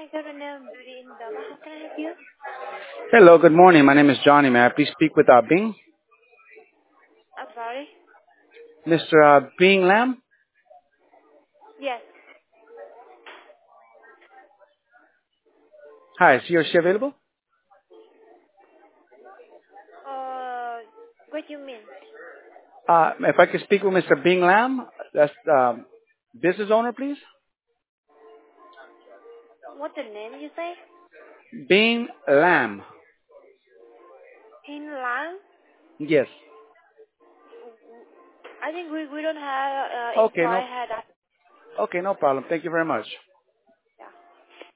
Good afternoon, Beauty in Dava. How can I help you? Hello, good morning. My name is Johnny. May I please speak with Bing? I'm sorry. Mr. Bing Lam? Yes. Hi, is he or she available? What do you mean? If I could speak with Mr. Bing Lam, that's business owner, please. What the name you say? Bing Lam. In Lang? Yes. I think we don't have Okay, employee had that. no problem. Thank you very much.